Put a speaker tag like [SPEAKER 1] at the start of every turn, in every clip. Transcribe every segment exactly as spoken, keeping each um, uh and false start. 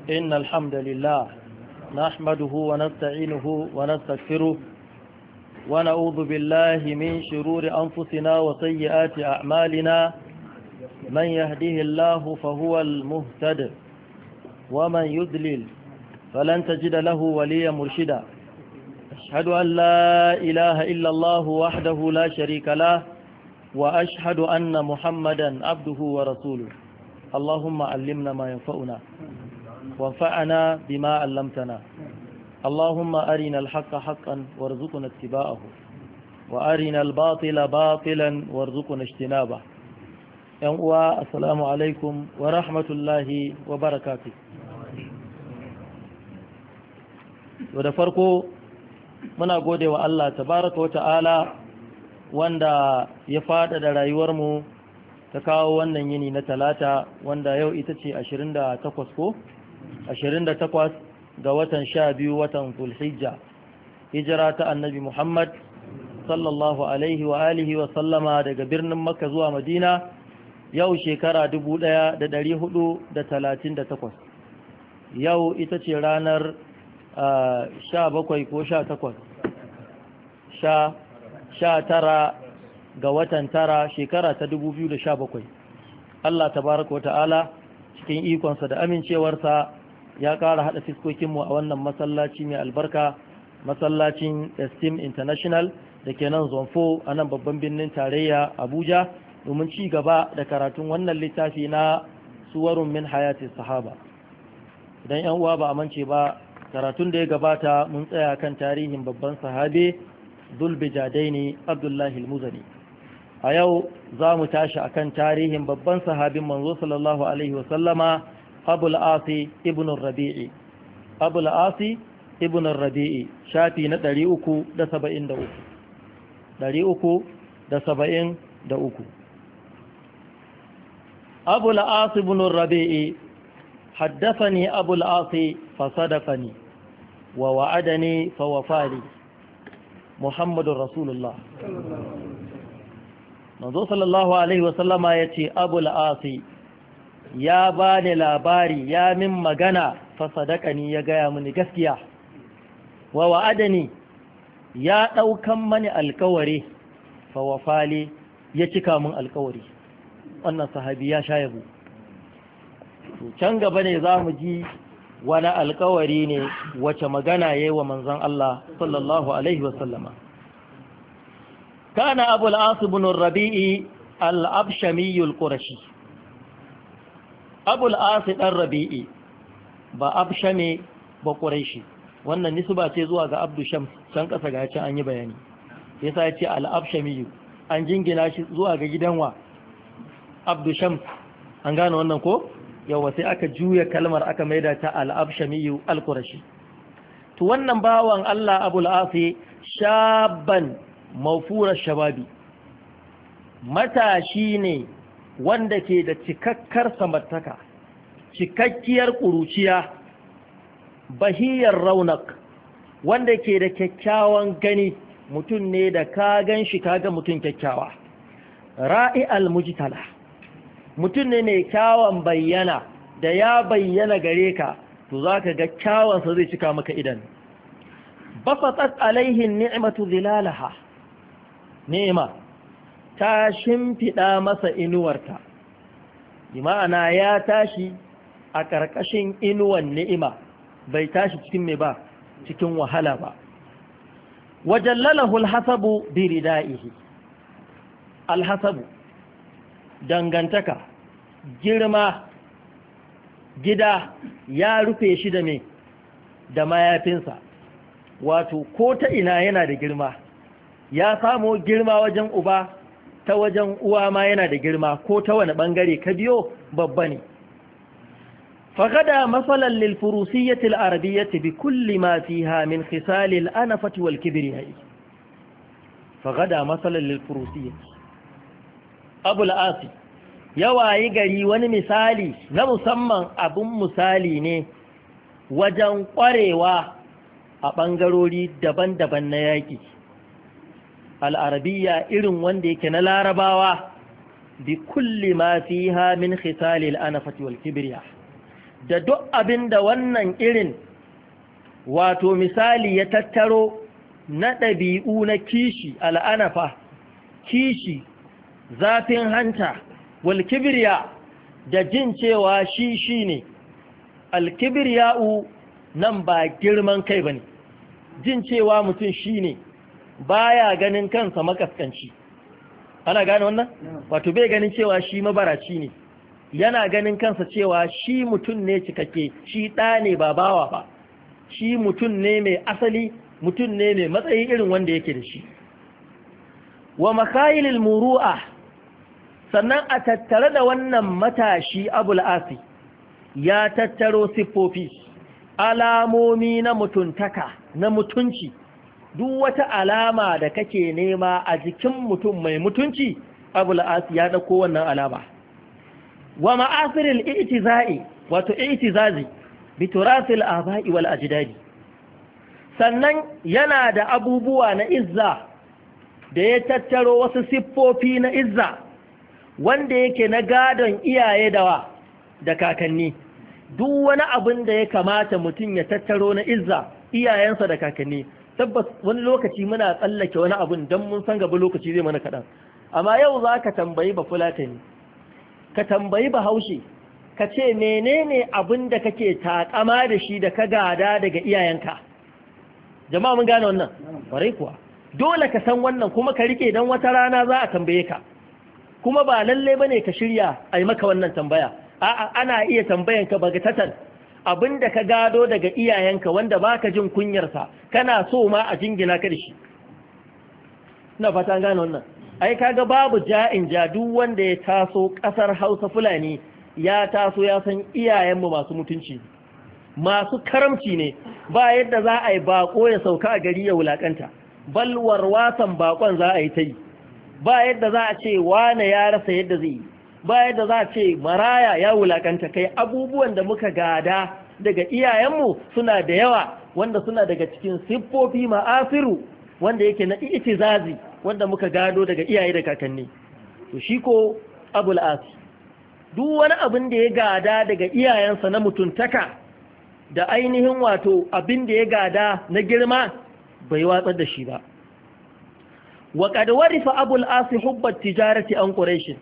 [SPEAKER 1] إن الحمد لله نحمده ونستعينه ونستغفره ونعوذ بالله من شرور أنفسنا وسيئات أعمالنا من يهده الله فهو المهتد ومن يضلل فلن تجد له وليا مرشدا أشهد أن لا إله إلا الله وحده لا شريك له وأشهد أن محمدا عبده ورسوله اللهم علمنا ما ينفعنا وانفعنا بما علمتنا اللهم أرنا الحق حقا وارزقنا اتباعه وأرنا الباطل باطلا وارزقنا اجتنابه ينقوى السلام عليكم ورحمة الله وبركاته ودفرقوا muna gode wa Allah tabaraka wa ta'ala wanda ya fada da rayuwarmu ta kawo wannan yini na talata wanda yau ita ce ashirin da takwas ko ashirin da takwas ga watan sha biyu watan Zulhijja hijira ta annabi Muhammad sallallahu alaihi wa alihi wa sallama daga birnin Makka zuwa Madina yau shekara dubu ɗaya da ɗari hudu da talatin da takwas yau ita ce ranar sha bakwai ko sha takwas sha sha tara ga watan tara shekara ta dubu biyu da sha bakwai Allah tabaraka wa ta'ala cikin ikonsa da amincewarsa ya ƙara haɗa fiskokinmu a wannan masallaci mai albarka masallacin Esteem International da ke nan zonfo a nan babban birnin tarayya Abuja domin ci gaba da karatun wannan littafi na suwarun min hayatin sahaba idan yan uwa ba a mance ba karatun da ya gabata mun tsaya kan tarihin babban sahabe Zulbijadaini Abdullahi al-Muzani a yau za mu tashi akan tarihin babban sahabin manzo sallallahu alaihi wasallama Abul Asi ibn Rabi'i Abul Asi ibn Rabi'i shafi na ɗari uku da saba'in da uku ɗari uku da saba'in da uku Abul Asi ibn Rabi'i حدثني أبو العاص فصدقني ووعدني فوفالي محمد رسول الله manzo sallallahu alaihi wasallama yace Abul Asi ya bani labari ya min magana fa sadaqani ya gaya mini gaskiya wa wa'adani ya daukan mani alkawari fa wafali ya cika min alkawari wannan sahabi ya sha yabo can gaba ne za mu ji wani alkawari ne wace magana ya yi wa manzan Allah sallallahu Alaihi wasallama. Kana abu al'asu bin rabi'i al'abshamiyul ƙurashi. Abu al'asu ɗan rabi'i ba abshame ba ƙurashi. Wannan nisba ce zuwa ga abdu shams can ƙasa ga can an yi bayani. Ya sa ce al'abshamiyu an jingina shi zuwa ga gidanwa abdu shams an gane wannan ko? yawa sai aka juya kalmar aka maida ta al-abshamiyu al-qurashi to wannan bawan Allah Abul Asi shaban mawfura shababi matashi ne wanda ke da cikakkar samartaka cikakkiyar kuruciya bahiyar raunak wanda ke da kyakkyawan gani mutum ne da ka ganshi kaga mutum kyakkyawa ra'i al-mujtala mutum ne mai kyawun bayyana da ya bayyana gare ka to za ka ga kyawunsa zai cika maka idan bafatat alaihin ni'matu zilalaha ni'ima ta shimfiɗa masa inuwarta bi ma'ana ya tashi a ƙarƙashin inuwan ni'ima bai tashi cikin mai ba cikin wahala ba wajallalahu alhasabu bi ridaihi alhasabu dangantaka girma gida ya rufe shi da me da mayafinsa wato ko ta ina yana da girma ya samo girma wajen uba ta wajen uwa ma yana da girma ko ta wani bangare ka biyo babba ne fagada masalan lil furusiyyati al arabiyyati bi kulli ma fiha min khisal al anafati wal kibriyai fagada masalan lil furusiyyati Abul Asi yawayi gari wani misali na musamman abun misali ne wajen ƙwarewa a ɓangarori daban-daban na yaƙi al'arabiya irin wanda yake na larabawa bi kulli ma fiha min khisalil anafati wal kibriya da duk abin da wannan irin wato misali ya tattaro na ɗabi'u na kishi al'anafa kishi zafin hanta wal kibriya da jin cewa shi shi ne alkibriya'u nan ba girman kai bane jin cewa mutum shi ne baya ganin kansa makaskanci ana gane wannan wato bai ganin cewa shi mabaraci ne yana ganin kansa cewa shi mutum ne cikakke shi ɗa ne ba bawa ba shi mutum ne mai asali mutum ne mai matsayi irin wanda yake da shi wa makayilil muru'a sannan a tattare da wannan matashi abul asi ya tattaro siffofi alamomi na mutuntaka na mutunci duk wata alama da kake nema a jikin mutum mai mutunci abul asi ya dauko wannan alama wa ma'asiril i'tiza'i wato i'tizazi bi turasil aba'i wal ajdadi sannan yana da abubuwa na izza da ya tattaro wasu siffofi na izza wanda yake na gadon iyaye dawa da kakanni duk wani abin da ya kamata mutum ya tattaro na izza iyayensa da kakanni tabbas wani lokaci muna tsallake wani abin don mun san gaba lokaci zai mana kaɗan amma yau za ka tambayi ba fulatani ka tambayi ba haushe ka ce menene abin da kake takama da shi da ka gada daga iyayenka jama'a mun gane wannan ƙwarai kuwa dole ka san wannan kuma ka rike don wata rana za a tambaye ka kuma ba lalle bane ka shirya a yi maka wannan tambaya a'a ana iya tambayanka bagatatan abinda ka gado daga iyayenka wanda baka jin kunyarsa kana so ma a jingina ka da shi ina fata an gane wannan ai kaga babu ja'in ja duk wanda ya taso kasar Hausa Fulani ya taso ya san iyayenmu masu mutunci masu karamci ne ba yadda za a yi bako ya sauka a gari ya wulakanta balwar wasan bakon za a yi ta yi ba yadda za a ce wane ya rasa yadda zai yi ba yadda za a ce maraya ya wulakanta kai abubuwan da muka gada daga iyayenmu suna da yawa wanda suna daga cikin siffofi ma'asiru wanda yake na itizazi wanda muka gado daga iyaye da kakanni to shi ko abul asi duk wani abin da ya gada daga iyayensa na mutuntaka da ainihin wato abin da ya gada na girma bai watsar da shi ba wa qad warifa abul asi hubbat tijarati an quraish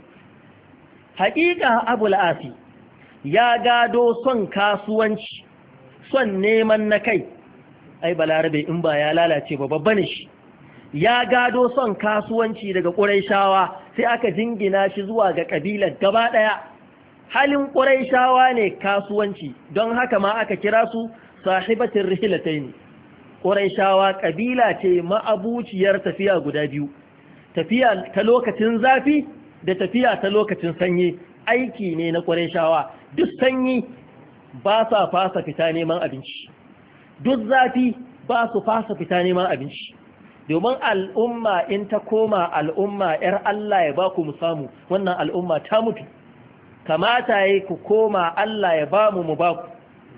[SPEAKER 1] haqiqa abul asi ya gado son kasuwanci son neman na kai ai balarabe in ba ya lalace ba babban shi ya gado son kasuwanci daga quraishawa sai aka jingina shi zuwa ga kabilar gaba daya halin quraishawa ne kasuwanci don haka ma aka kira su sahibatir rihlatayn quraishawa kabila ce ma'abuciyar tafiya guda biyu tafiya ta lokacin zafi da tafiya ta lokacin sanyi aiki ne na quraishawa duk sanyi ba sa fasa fita neman abinci duk zafi ba su fasa fita neman abinci domin al'umma in ta koma al'umma ‘yar Allah ya ba ku mu samu wannan al'umma ta mutu kamata ya ku koma Allah ya ba mu mu ba ku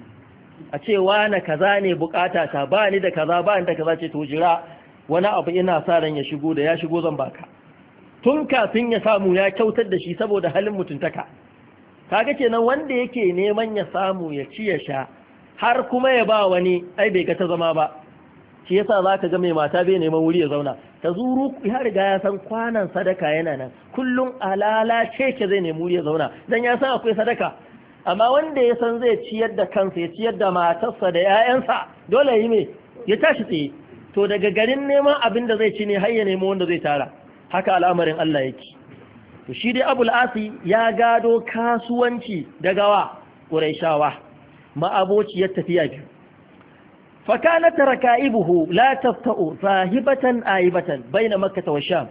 [SPEAKER 1] a ce wane kaza ne bukata ta ba ni da kaza ba ni da kaza ce to jira wani abu ina sa ran ya shigo da ya shigo zan baka tun kafin ya samu ya kyautar da shi saboda halin mutuntaka kaga kenan wanda yake neman ya samu ya ci ya sha har kuma ya ba wani ai bai ga ta zama ba shi yasa zaka ga mai mata bai neman wuri ya zauna ta zuru ya riga ya san kwanan sadaka yana nan kullun alala ce ke zai nemi wuri ya zauna dan ya san akwai sadaka amma wanda ya san zai ciyar da kansa ya ciyar da matarsa da 'ya'yansa dole yi me ya tashi tsaye to daga garin neman abin da zai ci ne har ya nemo wanda zai tara haka al'amarin Allah yake to shi dai Abul Asi ya gado kasuwanci daga wa Qurayshawa ma'abociyar tafiya biyu فكانت ركائبه لا تفتأ ذاهبة آيبة بين مكة والشام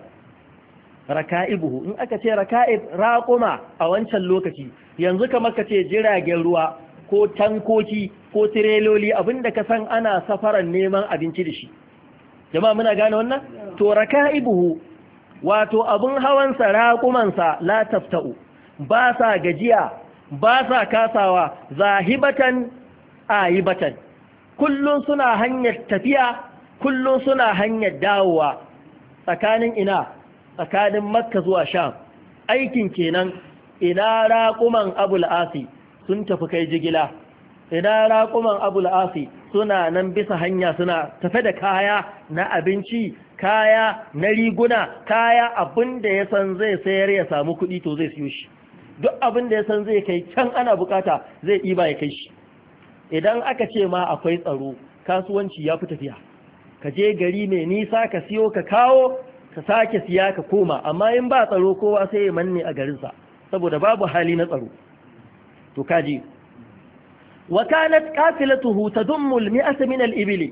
[SPEAKER 1] ركائبه إن أكتي ركائب راقما أو أنشا اللوكتي ينزك مكة جراج الروا ko tankoki ko tireloli abinda ka san ana safaran neman abinci da shi jama'a muna gane wannan to rakaibuhu wato abun hawan sa raquman sa la taftau ba sa gajiya ba sa kasawa zahibatan aibatan kullun suna hanyar tafiya kullun suna hanyar dawowa tsakanin ina tsakanin makka zuwa sham aikin kenan ina raquman abul asi sun tafi kai jigila, ina raƙuman abul asi suna nan bisa hanya suna tafe da kaya na abinci, kaya na riguna, kaya abin da ya san zai sayar ya samu kuɗi to zai siyo shi, duk abin da ya san zai kai can ana bukata zai ɗiba ya kai shi. Idan aka ce ma akwai tsaro kasuwanci ya fi tafiya, ka je gari mai nisa ka siyo ka kawo ka sake siya ka koma, amma in ba tsaro kowa sai ya manne a garinsa saboda babu hali na tsaro. To kaji wa kanat qafilatuhu tadummu al-mi'ata min al-ibli,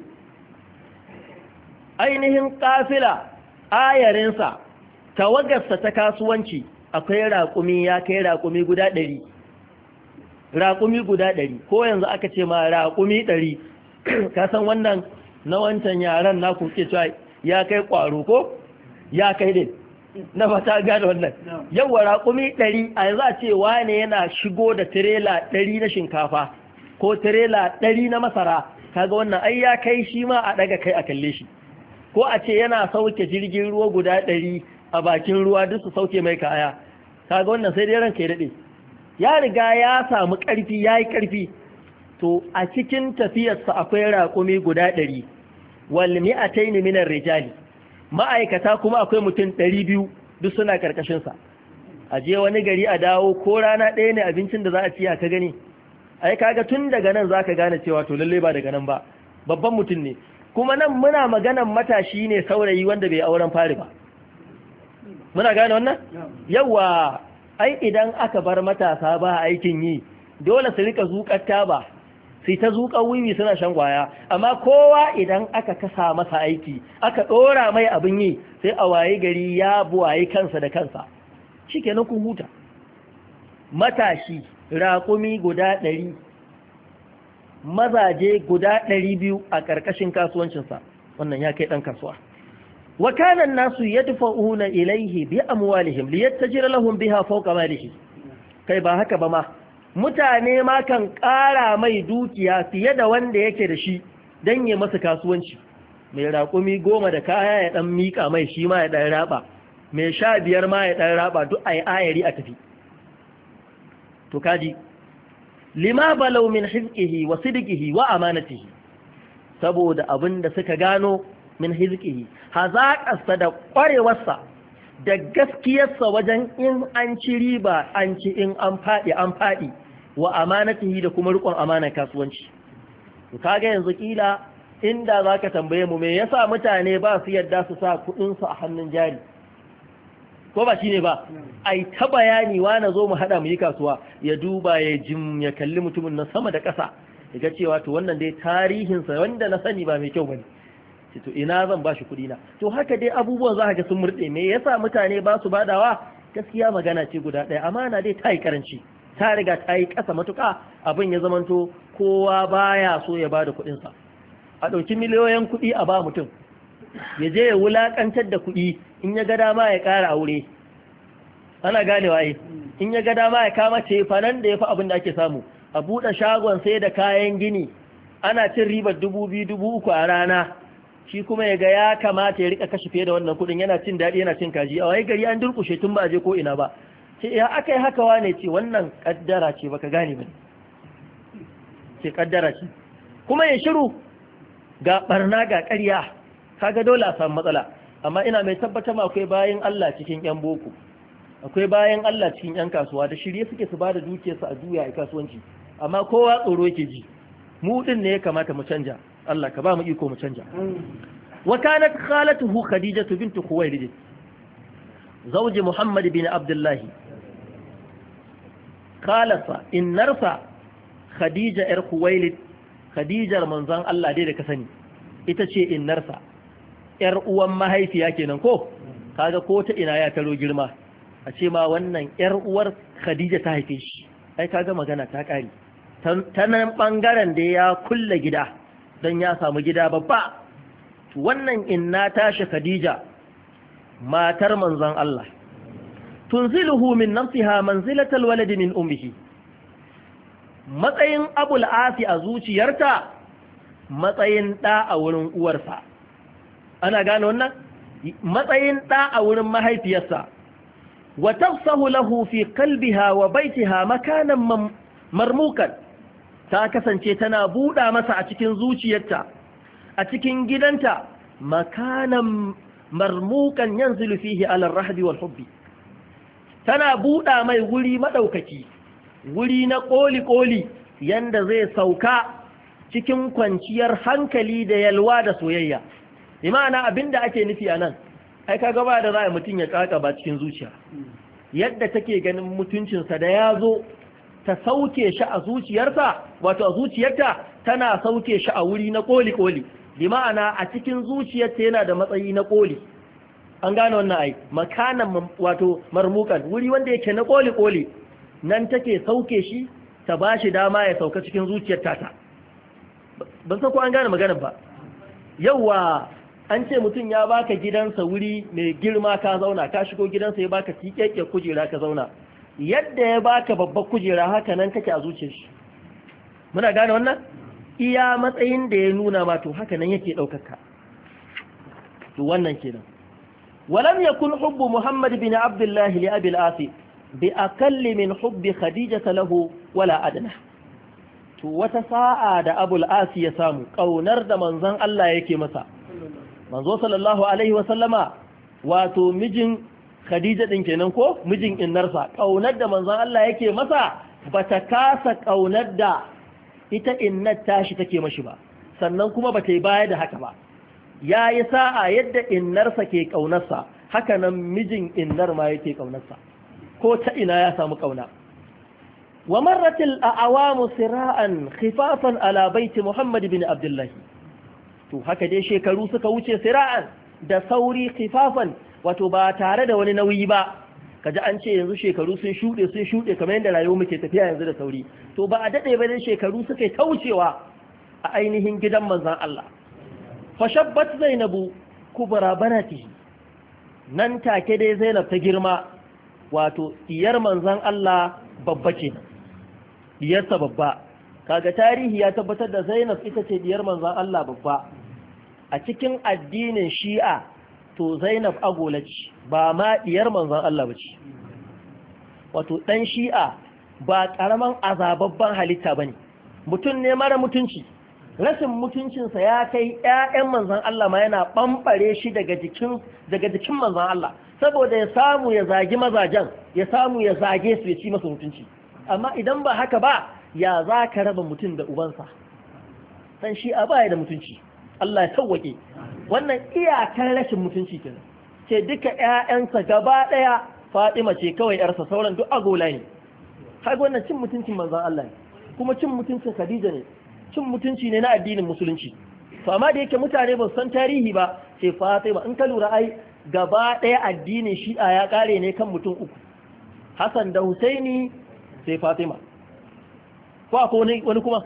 [SPEAKER 1] ainihin qafila ayarinsa tawagarsa ta kasuwanci akwai raƙumi ya kai raƙumi guda ɗari, raƙumi guda ɗari, ko yanzu aka ce ma raƙumi ɗari ka san wannan na wancan yaran na kuke cewa ya kai ƙwaro ko ya kai din na fata gane wannan. Yawa raƙumi ɗari a yanzu a ce wane yana shigo da tirela ɗari na shinkafa ko tirela ɗari na masara, kaga wannan ai ya kai shi ma a ɗaga kai a kalle shi. Ko a ce yana sauke jirgin ruwa guda ɗari a bakin ruwa duk su sauke mai kaya, kaga wannan sai dai ranka ya daɗe, ya riga ya samu ƙarfi ya yi ƙarfi. To a cikin tafiyarsa akwai raƙumi guda ɗari, wal mi'ataini minar rijali, ma'aikata kuma akwai mutum ɗari biyu duk suna ƙarƙashinsa. A je wani gari a dawo ko rana ɗaya ne abincin da za a ciya ka gani, ai kaga tun daga nan za ka gane cewa to lallai ba daga nan ba, babban mutum ne. Kuma nan muna maganan matashi ne saurayi wanda bai auren fari ba, muna gane wannan? Yawa ai idan aka bar matasa ba aikin yi dole su rika zuƙar taba, sai ta zuƙar wiwi suna shan kwaya, amma kowa idan aka kasa masa aiki aka ɗora mai abin yi sai a waye gari ya buwaye kansa da kansa, shi kenan kun huta. Matashi raƙumi guda ɗari, mazaje guda ɗari biyu a ƙarƙashin kasuwancinsa, wannan ya kai ɗan kasuwa. wa kana an-nasu yadfa'una ilayhi bi amwalihim liyattajira lahum biha fawqa malihi, kai ba haka ba ma mutane ma kan ƙara mai dukiya fiye da wanda yake da shi dan ya masa kasuwanci. Mai raƙumi goma da kaya ya dan mika mai shi ma ya dan raba, mai sha biyar ma ya dan raba, duk ayi ayari a tafi. To kaji lima balau min hizqihi wa sidqihi wa amanatihi, saboda abinda suka gano min hizqihi, hazaƙarsa da ƙwarewarsa da gaskiyarsa wajen in an ci riba an ci, in an faɗi an faɗi, wa amanatihi da kuma riƙon amanar kasuwanci. To kaga yanzu kila inda zaka tambaye mu me yasa mutane ba su yadda su sa kuɗin su a hannun jari, ko ba shine ba, ai ta bayani wa na zo mu hada mu yi kasuwa, ya duba ya jim ya kalli mutumin na sama da ƙasa ya ga cewa to wannan dai tarihinsa wanda na sani ba mai kyau bane, to ina zan ba shi kuɗi na. To haka dai abubuwan za ka ga sun murɗe. Me yasa mutane ba su badawa? Gaskiya magana ce guda ɗaya, amana dai ta yi karanci, ta riga ta yi ƙasa matuƙa, abin ya zamanto kowa baya so ya bada kuɗinsa. A ɗauki miliyoyin kuɗi a ba mutum, ya je ya wulaƙantar da kuɗi, in ya ga dama ya ƙara aure, ana ganewa ai, in ya ga dama ya kama ce fanan da ya fi abin da ake samu, a buɗe shagon sai da kayan gini, ana cin ribar dubu biyu dubu uku a rana, shi kuma ya ga ya kamata ya rika kashe fiye da wannan kudin, yana cin daɗi yana cin kaji, a wai gari an durkushe tun ba a je ko ina ba. Ce ya aka yi haka wane? Ce wannan kaddara ce, baka gane ba, ce kaddara ce, kuma ya shiru ga barna ga ƙarya, kaga dole a samu matsala. Amma ina mai tabbatar ma akwai bayan Allah cikin yan boko, akwai bayan Allah cikin yan kasuwa da shirye suke su bada dukiyarsu a juya a kasuwanci, amma kowa tsoro yake ji. Mu din ne ya kamata mu canja, Allah ka ba mu iko mu canja. Wa kanat khalatuhu Khadijatu bint Khuwaylid zawji Muhammad bin Abdullah, khalasa innarsa Khadija yar Khuwaylid, Khadijar manzon Allah dai da ka sani, ita ce innarsa, yar uwan mahaifiya kenan ko, kaga ko ta ina ya taro girma, a ce ma wannan yar uwar Khadija ta haife shi, ai kaga magana ta kare. Ta nan bangaren da ya kulle gida don ya samu gida babba. Wannan inna tashi Khadija matar manzon Allah, tunziluhu min nafsiha manzilatal waladi min ummihi, matsayin Abul Asi a zuciyarta matsayin ɗa a wurin uwarsa. Ana gane wannan? Matsayin ɗa a wurin mahaifiyarsa. Wa tafsahu lahu fi qalbiha wa baitiha makanan marmukan ta kasance tana buɗa masa a cikin zuciyarta a cikin gidanta makanan marmukan yanzilu fihi ala rahbi wal hubbi tana buɗa mai wuri madaukaki wuri na koli koli yanda zai sauka cikin kwanciyar hankali da yalwa da soyayya imana abinda ake nufi anan ai kaga ba da za mutum ya kaka ba cikin zuciya yadda take ganin mutuncinsa da ya zo ta sauke shi a zuciyarsa wato a zuciyarta tana sauke shi a wuri na koli-koli bi ma'ana a cikin zuciyarta yana da matsayi na koli an gane wannan ai makanan wato marmukan wuri wanda yake na koli-koli nan take sauke shi ta ba shi dama ya sauka cikin zuciyarta ta ban san ko an gane maganar ba yauwa an ce mutum ya baka gidansa wuri mai girma ka zauna ka shigo gidansa ya baka tikekke kujera ka zauna yadda ya baka babbar kujera haka nan kake a zuciyar shi muna gane wannan iya matsayin da ya nuna ma to haka nan yake daukaka to wannan kenan walam yakun hubbu muhammad bin abdullah li abi al-as bi aqall min hubbi khadijah lahu wala adna to wata sa'a da abu al-as ya samu kaunar da manzon Allah yake masa manzo sallallahu alaihi wasallama wato mijin Khadija din kenan ko mijin innarsa kaunar da manzon Allah yake masa bata kasa kaunar da ita innar tashi take mashi ba sannan kuma bata yi baya da haka ba yayi sa'a yadda innarsa ke kaunarsa haka nan mijin innar ma yake kaunarsa ko ta ina ya samu kauna wa marratil a'awamu sira'an khifafan ala baiti Muhammad bin Abdullah to haka dai shekaru suka wuce sira'an da sauri khifafan wato ba tare da wani nauyi ba kaji an ce yanzu shekaru sun shuɗe sun shuɗe kamar yadda rayuwar muke tafiya yanzu da sauri to ba a daɗe ba dai shekaru suka taucewa a ainihin gidan manzon Allah fashabbat zainabu kubra banati nan take dai Zainab ta girma wato diyar manzon Allah babba ce diyarsa babba kaga tarihi ya tabbatar da Zainab ita ce diyar manzon Allah babba a cikin addinin Shi'a to Zainab agola ce ba ma diyar manzon Allah bace wato dan Shi'a ba karaman azababban halitta bane mutum ne mara mutunci rashin mutuncinsa ya kai ƴaƴan manzon Allah ma yana bambare shi daga jikin daga jikin manzon Allah saboda ya samu ya zagi mazajen ya samu ya zage su ya ci masa mutunci amma idan ba haka ba ya za ka raba mutum da ubansa san Shi'a baya da mutunci Allah ya sauwake wannan iyakar rashin mutunci kenan ce duka ƴaƴansa gaba daya Fatima ce kawai yarsa sauran duk agola ne kaga wannan cin mutuncin manzon Allah ne kuma cin mutuncin Khadija ne cin mutunci ne na addinin musulunci to amma da yake mutane ba su san tarihi ba sai Fatima in ka lura ai gaba daya addinin Shi'a ya kare ne kan mutum uku Hassan da Husaini sai Fatima ko akwai wani kuma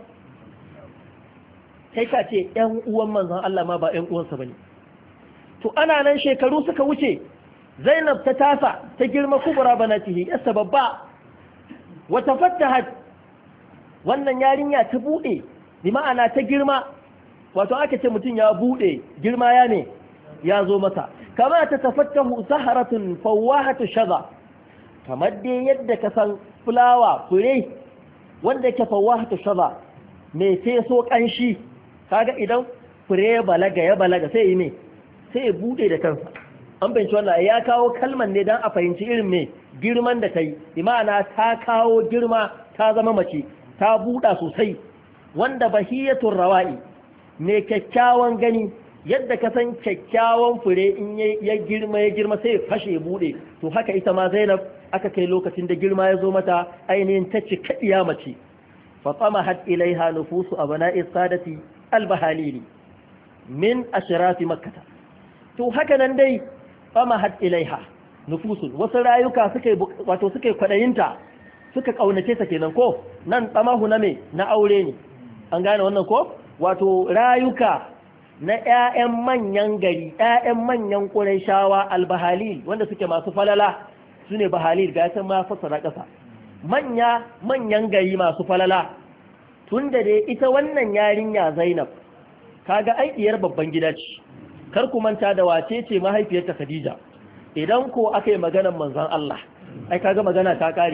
[SPEAKER 1] kai ka ce ƴan uwan manzon Allah ma ba ƴan uwansa bane to ana nan shekaru suka wuce Zainab ta tasa ta girma kubra banatihi yasa babba wa tafattahat wannan yarinya ta bude bi ma'ana ta girma wato aka ce mutun ya bude girma ya ne ya zo masa kama ta tafattahu saharatun fawahatu shaza kamar dai yadda ka san fulawa fure wanda ke fawahatu shaza mai feso kanshi kaga idan fure balaga ya balaga sai yi me sai ya bude da kansa an bayyana wannan ya kawo kalman ne dan a fahimci irin me girman da kai imana ta kawo girma ta zama mace ta buda sosai wanda bahiyatul rawai me kyakkyawan gani yadda ka san kyakkyawan fure in ya girma ya girma sai ya fashe ya bude to haka ita ma Zainab aka kai lokacin da girma ya zo mata ainihin ta cika iya mace fa tamahat ilaiha nufusu abna'i sadati albahalili min ashrafi makkah to haka nan dai famahat ilaiha nufusun wasu rayuka suka wato suka kwadayinta suka kaunace ta kenan ko nan tsamahu na me na aure ne an gane wannan ko wato rayuka na ƴaƴan manyan gari ƴaƴan manyan qurayshawa albahalil wanda suke masu falala sune bahalil ga san ma fasara kasa manya manyan gari masu falala tunda dai ita wannan yarinya Zainab kaga ai diyar babban gida ce kar ku manta da wace ce mahaifiyarta Khadija idan ko akai maganar manzon Allah ai kaga magana ta kare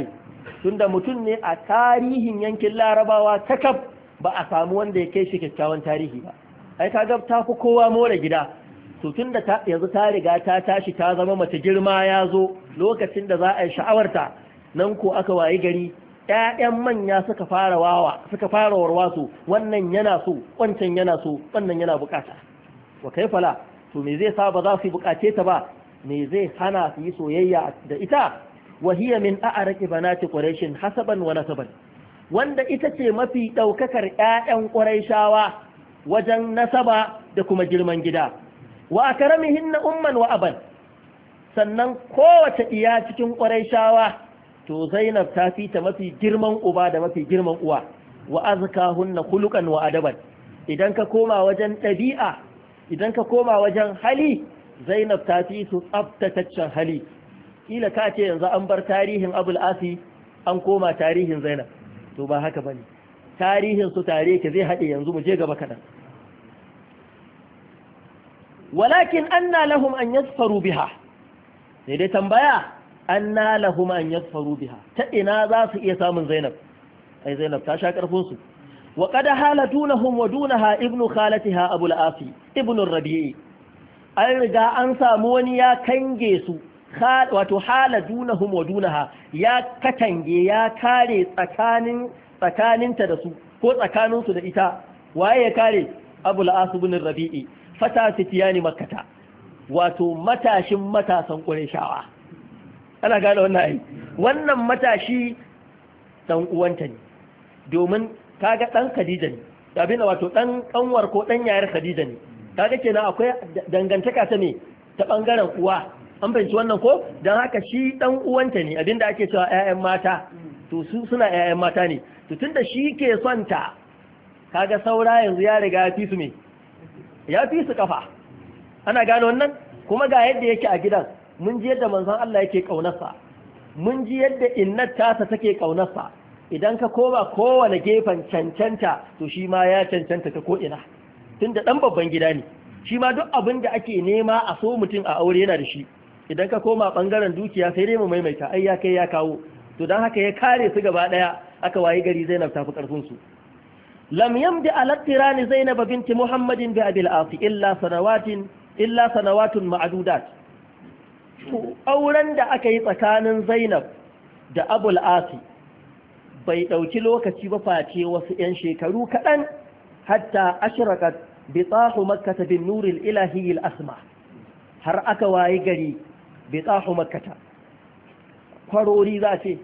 [SPEAKER 1] tunda mutum ne a tarihin yankin larabawa takab ba a samu wanda ya kai shi kyakkyawan tarihi ba ai kaga ta fi kowa more gida to tunda ta yanzu ta riga ta tashi ta zama mace girma ya zo lokacin da za a yi sha'awarta nan ko aka wayi gari ƴaƴan manya suka fara wawa suka fara warwaso wannan yana so wancan yana so wannan yana bukata wa kaifala to me zai sa ba za su bukace ta ba me zai hana su yi soyayya da ita wa hiya min a'raqi banati quraish hasaban wa nasaban wanda ita ce mafi daukakar ƴaƴan quraishawa wajen nasaba da kuma girman gida wa akramihinna umman wa aban sannan kowace iya cikin quraishawa to Zainab ta fita mafi girman uba da mafi girman uwa wa azkahunna khuluqan wa adaban idan ka koma wajen dabi'a idan ka koma wajen hali Zainab ta fi su tsaftataccen hali kila ka ce yanzu an bar tarihin Abul Asi an koma tarihin Zainab to ba haka bane tarihin su tare ke zai hade yanzu mu je gaba kadan walakin anna lahum an yasfaru biha sai dai tambaya anna lahum an yasfaru biha ta ina za su iya samun Zainab ai Zainab ta sha karfin su wa qad halatunahum wa dunaha ibnu khalatiha Abu al-Asi ibnu ar-Rabi'i an riga an samu wani ya kange su wato haladunahum wa dunaha ya katange ya kare tsakanin tsakaninta da su ko tsakanin su da ita waye ya kare Abu al-Asi ibn ar-Rabi'i fata sitiyani makkata wato matashin matasan Qurayshawa ana gane wannan ai wannan matashi dan uwanta ne domin kaga dan Khadija ne abin da wato dan kanwar ko dan yayar Khadija ne kaga kenan akwai dangantaka ta me ta bangaren uwa an fahimci wannan ko dan haka shi dan uwanta ne abinda ake cewa ƴaƴan mata to su suna ƴaƴan mata ne to tunda shi ke son ta kaga saura yanzu ya riga ya fi su me ya fi su kafa ana gane wannan kuma ga yadda yake a gidan mun ji yadda manzon Allah yake kaunarsa mun ji yadda innat tasa take kaunarsa idan ka koma kowane gefen cancanta to shi ma ya cancanta ta ko ina tunda dan babban gida ne shi ma duk abin da ake nema a so mutum a aure yana da shi idan ka koma bangaren dukiya sai dai mu maimaita ai ya kai ya kawo to dan haka ya kare su gaba daya aka wayi gari Zainab ta fi karfin su lam yamdi ala tirani Zainab binti Muhammadin bi Abil Asi illa sanawatin illa sanawatun ma'dudat auren da aka yi tsakanin Zainab da Abul Asi bai ɗauki lokaci ba face wasu ‘yan shekaru kaɗan hatta ashirakat bi tsahu makkata bin nuril ilahiyil asma har aka wayi gari bi tsahu makkata kwarori za ce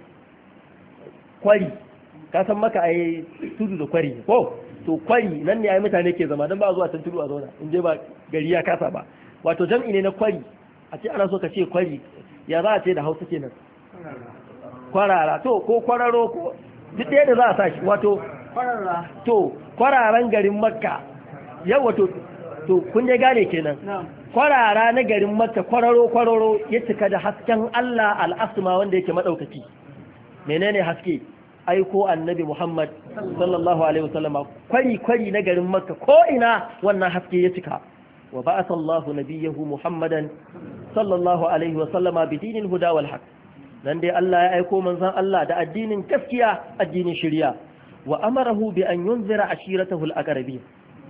[SPEAKER 1] kwari ka san maka a yi tudu da kwari ko to kwari nan ne a yi mutane ke zama don ba zuwa can tudu a zauna in je ba gari ya kasa ba wato jam'i ne na kwari a ce ana so ka ce kwari ya za a ce da hausa kenan kwarara to ko kwararo ko duk ɗaya da za a sashi wato kwarara to kwararan garin makka yau wato to kun dai gane kenan kwarara na garin makka kwararo kwararo ya cika da hasken Allah al'asma wanda yake madaukaki menene haske aiko annabi Muhammad sallallahu alaihi wasallam kwari kwari na garin makka ko ina wannan haske ya cika wa ba'atha Allahu nabiyahu Muhammadan sallallahu alaihi wasallama bidinil huda wal haqq dan dai Allah ya aiko manzon Allah da addinin gaskiya addinin shari'a wa amarahu bi an yunzira ashiratahu al-aqrabin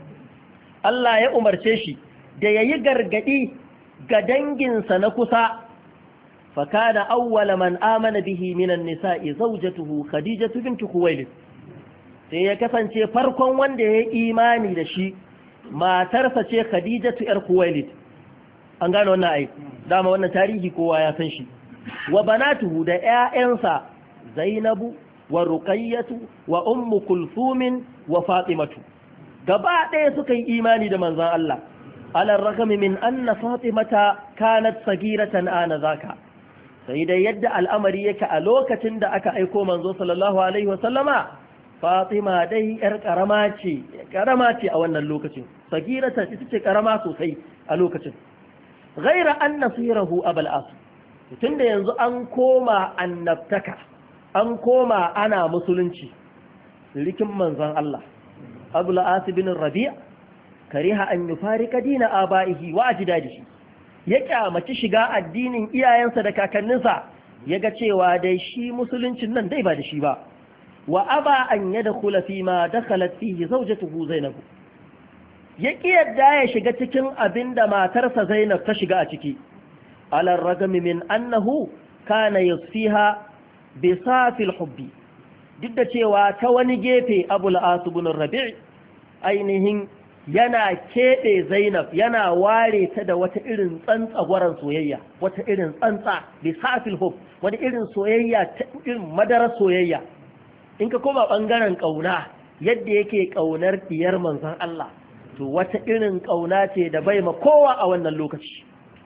[SPEAKER 1] Allah ya umarce shi da yayi gargadi ga danginsa na kusa fa kana awwala man amana bihi minan nisa'i zawjatuhu khadijah bint khuwailid sai ya kasance farkon wanda ya yi imani da shi matarsa ce khadijah yar khuwailid an gano wannan ai dama wannan tarihi kowa ya san shi wa banatuhu da ƴaƴansa Zainabu wa Ruqayyatu wa Ummu Kulthum wa Fatimatu gaba ɗaya suka yi imani da manzon Allah ala rakami min anna Fatimata kanat sagiratan ana zaka sai dai yadda al'amari yake a lokacin da aka aiko manzo sallallahu alaihi wasallama Fatima dai yar karama ce karama ce a wannan lokacin sagiratan ita ce karama sosai a lokacin ghaira an nasirahu abul as tunda yanzu an koma annabtaka an koma ana musulunci rikin manzon Allah Abul As bin Rabi' kariha an yufarika dina abaihi wa ajdadihi ya kyamaci shiga addinin iyayensa da kakanninsa yaga cewa dai shi musuluncin nan dai ba da shi ba wa aba an yadkhula fi ma dakhalat fihi zawjatuhu Zainab yaki yadda ya shiga cikin abinda matarsa Zainab ta shiga a ciki ala ragami min annahu kana yusfiha bi safil hubbi duk da cewa ta wani gefe Abul As ibn Rabi' ainihin yana keɓe Zainab yana ware ta da wata irin tsantsagwaran soyayya wata irin tsantsa bi safil hub wani irin soyayya ta irin madarar soyayya in ka koma bangaren kauna yadda yake kaunar diyar manzon Allah to wata irin kauna ce da bai ma kowa a wannan lokaci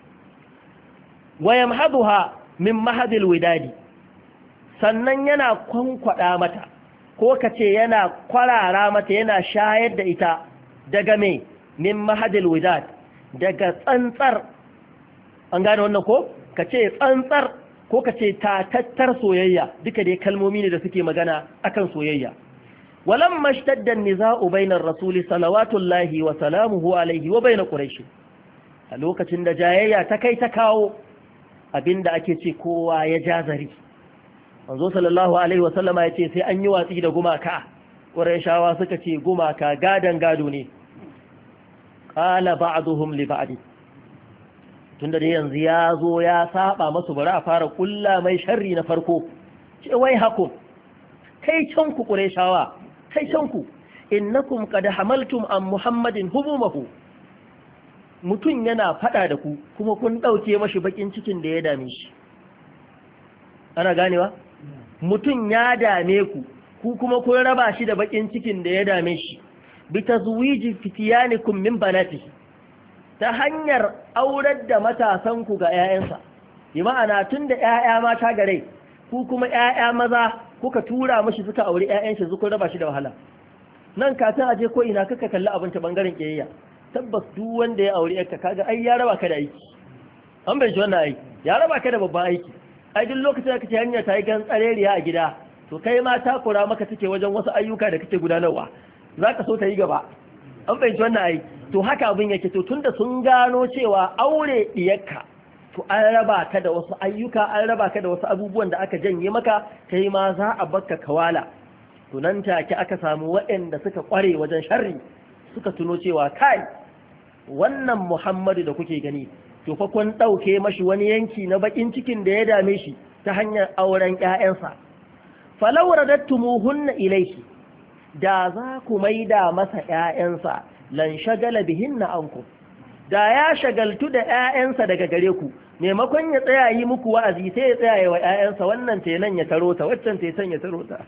[SPEAKER 1] wayamhaduha min mahadil widadi sannan yana kwankwada mata ko kace yana kwarara mata yana shayar da ita daga me min mahadil widad daga tsantsar an gane wannan ko kace tsantsar ko kace tatattar soyayya duka dai kalmomi ne da suke magana akan soyayya walamma ishtadda an-niza'u bayna ar-rasuli salawatullahi wa salamuhu alayhi wa bayna quraish a lokacin da jayayya ta kai ta kawo abinda ake ce kowa ya jazari manzo sallallahu alaihi wa sallama yace sai an yi watsi da gumaka qurayshawa suka ce gumaka gadan gado ne qala ba'dhum li ba'd tunda da yanzu ya zo ya saba masu bari a fara kulla mai sharri na farko ce wai hakum kai can ku qurayshawa kai can ku innakum qad hamaltum am muhammadin humumahu mutun yana fada da ku kuma kun dauke mashi bakin cikin da ya dame shi ana ganewa mutun ya dame ku ku kuma kun raba shi da bakin cikin da ya dame shi bi tazwiji fitiyanikum min banatihi ta hanyar aurar da matasan ku ga ƴaƴansa bi ma'ana tunda ƴaƴa mata gare ku kuma ƴaƴa maza kuka tura mashi suka aure ƴaƴan shi zuku raba shi da wahala nan kafin aje ko ina kaka kalli abin ta bangaren kiyayya tabbas duk wanda ya aure yarka kaga ai ya raba ka da aiki an bai ji wannan aiki ya raba ka da babban aiki ai duk lokacin da kace hanya ta yi gan tsareriya a gida to kai ma ta kura maka take wajen wasu ayyuka da kake gudanarwa zaka so ta yi gaba an bai ji wannan aiki to haka abin yake to tunda sun gano cewa aure diyarka to an raba ka da wasu ayyuka an raba ka da wasu abubuwan da aka janye maka kai ma za a bakka kawala to nan take aka samu waɗanda suka kware wajen sharri suka tuno cewa kai wannan Muhammadu da kuke gani to fa kun dauke mashi wani yanki na bakin cikin da ya dame shi ta hanyar auren ƴaƴansa falaw radattumuhunna ilayhi da za ku maida masa ƴaƴansa lan shagala bihinna ankum da ya shagaltu da ƴaƴansa daga gare ku maimakon ya tsaya yi muku wa'azi sai ya tsaya wa ƴaƴansa wannan tenan ya taro ta waccan tesan ya taro ta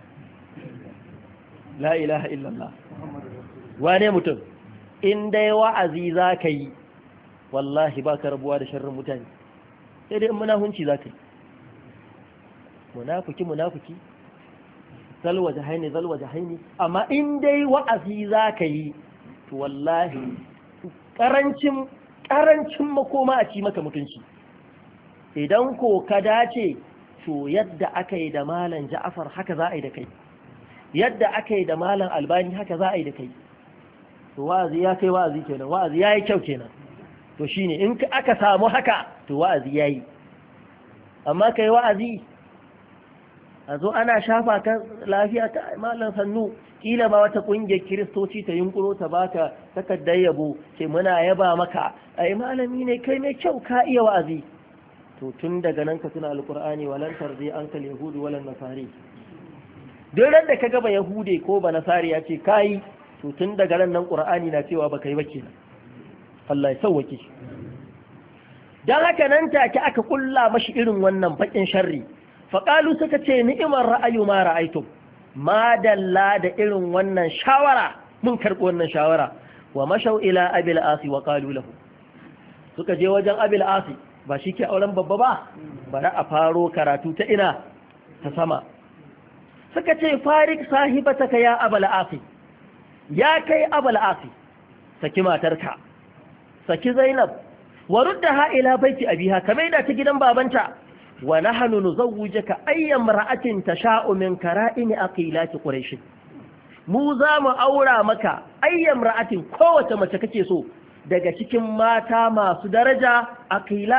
[SPEAKER 1] la ilaha illallah wane mutum in dai wa'azi zaka yi wallahi baka rabuwa da sharrin mutane sai dai in munafiki zaka yi munafiki munafiki zalwa jahaini zalwa jahaini amma in dai wa'azi zaka yi to wallahi karancin karancin makoma a ci maka mutunci idan ko ka dace to yadda aka yi da malam Ja'far haka za a yi da kai yadda aka yi da malam Albani haka za a yi da kai to wa'azi ya kai wa'azi kenan wa'azi yayi kyau kenan to shine in aka samu haka to wa'azi yayi amma kai wa'azi a zo ana shafa ka lafiya ta malam sannu kila ma wata kungiyar kiristoci ta yunkuro ta baka takaddar yabo ce muna yaba maka ai malami ne kai mai kyau ka iya wa'azi to tun daga nan ka tuna alqur'ani walan tarzi ankal yahudu walan nasari duk ran da kaga ba yahude ko ba nasari ya ce kai to tun daga nan qur'ani na cewa baka yi ba kenan Allah ya sauwake dan haka nan take aka kulla mashi irin wannan bakin sharri faqalu suka ce ni'mar ra'ayu ma ra'aytum ma dalla da irin wannan shawara mun karbo wannan shawara wa mashau ila abil asi wa qalu lahu suka je wajen abil asi ba shi ke auren babba ba bari a faro karatu ta ina ta sama suka ce farik sahibataka ya abul asi ya kai abul asi saki matarka saki Zainab wa ruddaha ila baiti abiha kamar da ta gidan babanta wa nahnu nuzawwijuka ayyam ra'atin tasha'u min kara'in aqilati quraish mu za mu aura maka ayyam ra'atin kowace mace kake so daga cikin mata masu daraja aqilat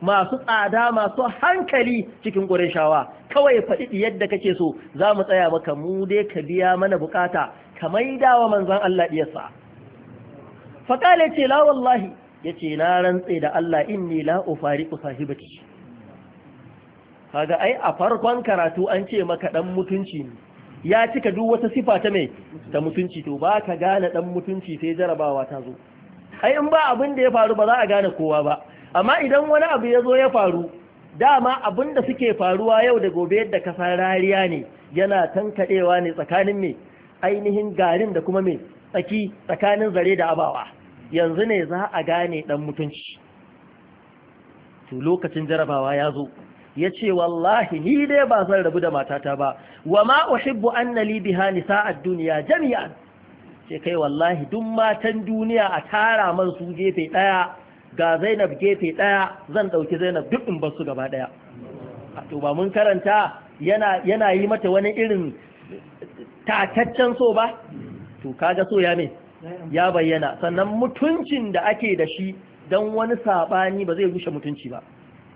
[SPEAKER 1] masu tsada masu hankali cikin Qurayshawa kawai faɗi yadda kake so za mu tsaya maka mu dai ka biya mana bukata ka maida wa manzon Allah diyarsa fa kale ce la wallahi yace na rantse da Allah inni la ufariqu sahibati kaga ai a farkon karatu an ce maka dan mutunci ne ya cika duk wata sifa ta mai ta mutunci to ba ka gane dan mutunci sai jarabawa ta zo ai in ba abin da ya faru ba za a gane kowa ba amma idan wani abu ya zo ya faru dama abin da suke faruwa yau da gobe yadda kasar rariya ne yana tankadewa ne tsakanin me ainihin garin da kuma me tsaki tsakanin zare da abawa yanzu ne za a gane dan mutunci to lokacin jarabawa ya zo ya ce wallahi ni dai ba zan rabu da matata ba wa ma uhibbu anna li biha nisa'ad dunya jami'an ce kai wallahi duk matan duniya a tara man su gefe daya ga Zainab gefe daya zan dauki Zainab duk in bar su gaba daya to ba mun karanta yana yana yi mata wani irin tataccen so ba to kaga so ya me ya bayyana sannan mutuncin da ake da shi dan wani sabani ba zai rushe mutunci ba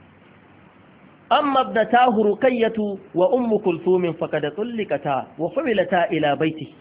[SPEAKER 1] أما ابنتاه رقية وأم كلثوم فقد طلقتا وحملتا إلى بيته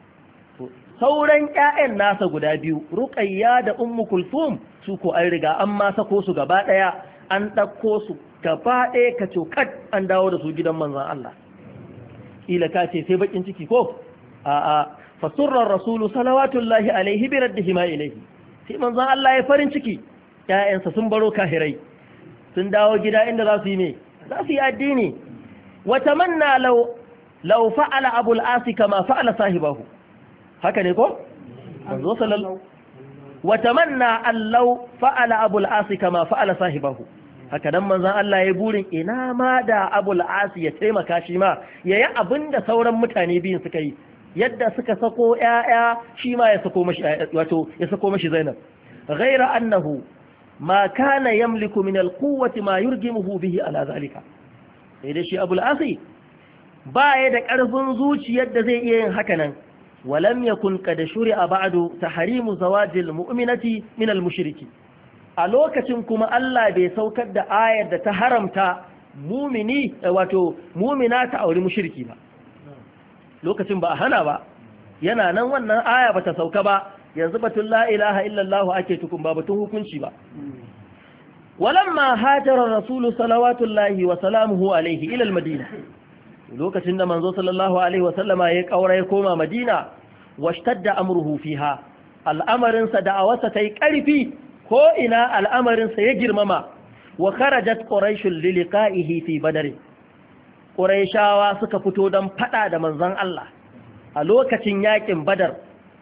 [SPEAKER 1] sauran ƴaƴan nasa guda biyu Ruqayya da Ummu Kulthum su ko an riga an ma sako su gaba daya an dauko su gaba daya kacokat an dawo da su gidan manzon Allah ila ka ce sai bakin ciki ko a a fasurra rasulu salawatullahi alaihi bi raddihima ilayhi sai manzon Allah ya farin ciki ƴaƴansa sun baro kahirai sun dawo gida inda za su yi ne za su yi addini wata manna lau fa'ala abul asi kama fa'ala sahibahu haka ne ko? manzo sallallahu wata manna allau fa'ala abul asi kama fa'ala sahibahu haka nan manzan Allah ya burin ina ma da abul asi ya taimaka shi ma ya yi abin da sauran mutane biyun suka yi yadda suka sako ‘ya'ya shi ma ya sako mashi wato ya sako mashi zainab ghaira annahu ما كان يملك من القوة ما يرجمه به على ذلك إذا شيء أبو العاصي بايد ƙarfin zuciyar da zai iya yin hakanan ولم يكن قد شرع بعد تحريم زواج المؤمنة من المشرك a lokacin kuma Allah bai saukar da ayar da ta haramta mumini wato mumina ta auri mushriki ba lokacin ba a hana ba yana nan wannan aya bata sauka ba yanzu batun la ilaha illallah ake tukun ba batun hukunci ba walamma hajara rasulu salawatullahi wa salamuhu alaihi ila almadina lokacin da manzo sallallahu alaihi wa sallama ya kaura ya koma madina washtadda amruhu fiha al'amarin sa da'awarsa tayi karfi ko ina al'amarin sa ya girmama wa kharajat quraish liliqa'ihi fi badr quraishawa suka fito dan fada da manzon Allah a lokacin yakin badar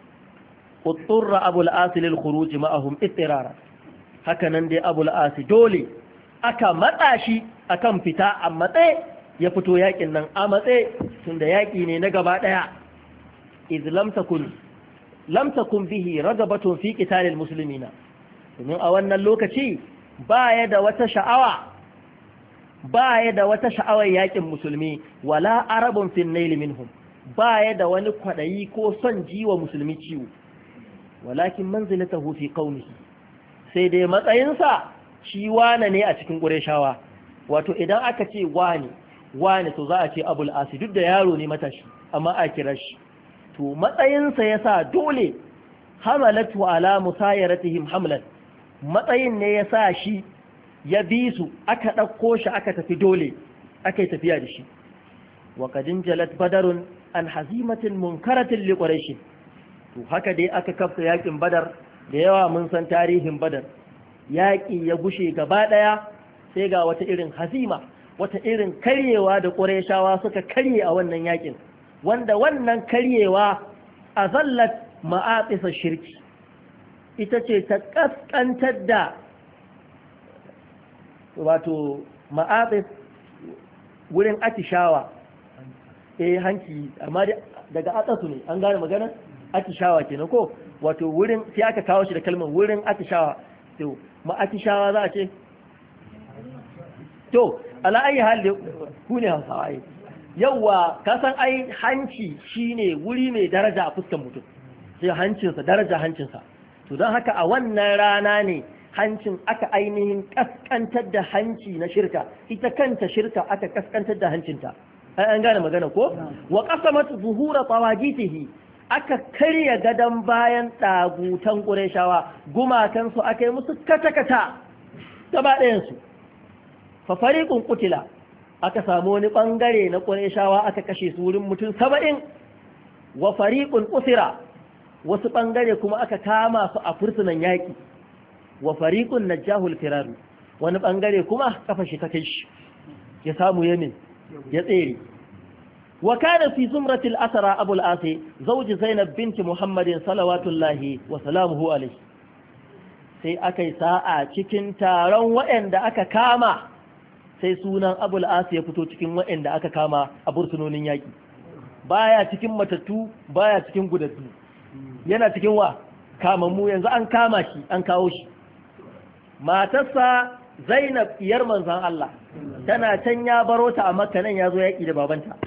[SPEAKER 1] utturra abul asi lil khuruj ma'ahum ittirara hakanan dai abul asi dole aka matsa shi akan fita a matsayi ya fito yakin nan a matsayi tunda yaki ne na gaba daya iz lam takun lam takun bihi ragabatun fi qitalil muslimina domin a wannan lokaci baya da wata sha'awa baya da wata sha'awar yakin musulmi wala arabun fin nail minhum baya da wani kwadayi ko son jiwa musulmi ciwo walakin manzilatahu fi qaumihi sai dai matsayinsa shi wane ne a cikin Qurayshawa wato idan aka ce wane wane to za a ce Abul Asi duk da yaro ne matashi amma a kira shi to matsayinsa yasa dole hamalatu ala musayaratihim hamlan matsayin ne yasa shi ya bi su aka dauko shi aka tafi dole aka yi tafiya da shi wa qadin jalat badarun an hazimatin munkaratin li quraish to haka dai aka kafa yakin badar da yawa mun san tarihin badar yaki ya gushe gaba daya sai ga wata irin hazima wata irin karyewa da qurayshawa suka karye a wannan yakin wanda wannan karyewa azallat ma'aqisa shirki ita ce ta kaskantar da wato ma'aqis wurin atishawa eh hanki amma daga atsasu ne an gane magana atishawa kenan ko wato wurin sai aka kawo shi da kalmar wurin atishawa to ma atishawa za a ce to ala ayi hal da ku ne Hausawa ai yawa ka san ai hanci shine wuri mai daraja a fuskar mutum sai hancinsa daraja hancinsa to don haka a wannan rana ne hancin aka ainihin kaskantar da hanci na shirka, ita kanta shirka aka kaskantar da hancinta. An gane magana ko? Wa qasamat zuhura tawagitihi, aka karya gadan bayan dagutan Qurayshawa, gumakan su aka yi musu kata-kata gaba ɗayan su. Fa fariqun qutila, aka samu wani bangare na Qurayshawa aka kashe su wurin mutum saba'in. Wa fariqun usira, wasu bangare kuma aka kama su a fursunan yaki. Wa fariqun najahul firaru, wani bangare kuma kafa shi ta kai shi ya samu yamin ya tsere. Wa kana fi zumratil asra abul asi zawji zainab binti muhammadin salawatullahi wa salamuhu alayhi, sai akai sa'a cikin taron waɗanda aka kama sai sunan abul asi ya fito cikin waɗanda aka kama a bursunonin yaki, baya cikin matattu baya cikin gudaddu, yana cikin wa kamammu. Yanzu an kama shi an kawo shi. Matarsa Zainab iyar manzan Allah tana can ya baro ta a Makka, nan ya zo yaƙi da babanta.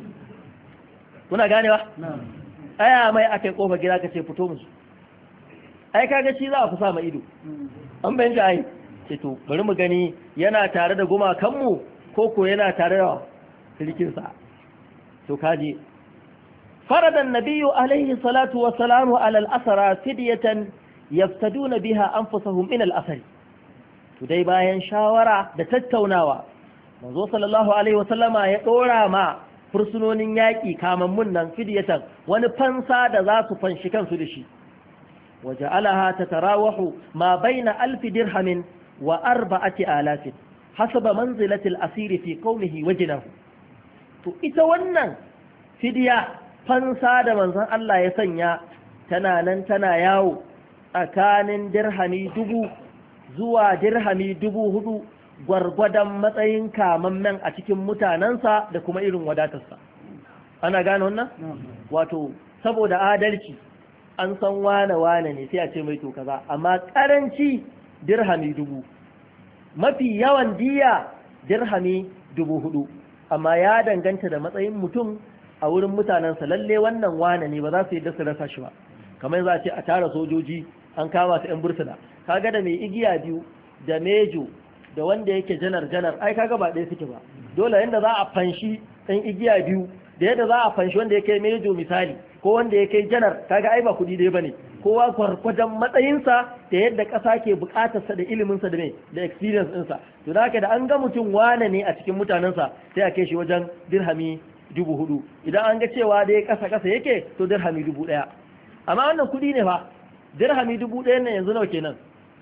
[SPEAKER 1] Kuna ganewa? Aya mai aka yi ƙofa gida ka ce fito musu. Ai kaga shi za a fi sa ma ido. An bayan ga ai ce to bari mu gani yana tare da gumakanmu ko ko yana tare da silikinsa. To kaje faradan nabiyyu alaihi salatu wa salamu ala al-asra fidyatan yaftaduna biha anfusahum min al-asri. To dai bayan shawara da tattaunawa manzo sallallahu alaihi wasallama ya dora ma fursunonin yaki kamammun nan fidyatan wani fansa da za su fanshi kansu da shi. waja'alaha tatarawahu ma baina alf dirhamin wa arba'ati alaf hasaba manzilati al-asiri fi qawmihi wajnahu. To ita wannan fidya fansa da manzon Allah ya sanya tana nan tana yawo tsakanin dirhami dubu zuwa dirhami dubu hudu gwargwadon matsayin kamammen a cikin mutanensa da kuma irin wadatarsa. Ana gane wannan? Wato saboda adalci an san wane-wane ne sai a ce mai to kaza, amma karanci dirhami dubu, mafi yawan diya dirhami dubu hudu, amma ya danganta da matsayin mutum a wurin mutanensa. Lalle wannan wane ne ba za su yi da su rasa shi ba. Kamar za a ce a tara sojoji an kama su 'yan bursuna, kaga da mai igiya biyu da mejo da wanda yake janar-janar ai kaga ba ɗaya suke ba. Dole yadda za a fanshi ɗan igiya biyu da yadda za a fanshi wanda ya kai mejo misali ko wanda ya kai janar, kaga ai ba kuɗi ɗaya ba ne. Kowa gwargwadon matsayinsa da yadda ƙasa ke buƙatarsa da iliminsa da mai da experience ɗinsa. To da haka da an ga mutum wane ne a cikin mutanensa sai a kai shi wajen dirhami dubu hudu. Idan an ga cewa dai ƙasa-ƙasa yake to dirhami dubu ɗaya. Amma wannan kuɗi ne fa, dirhami dubu ɗaya ne yanzu nawa kenan?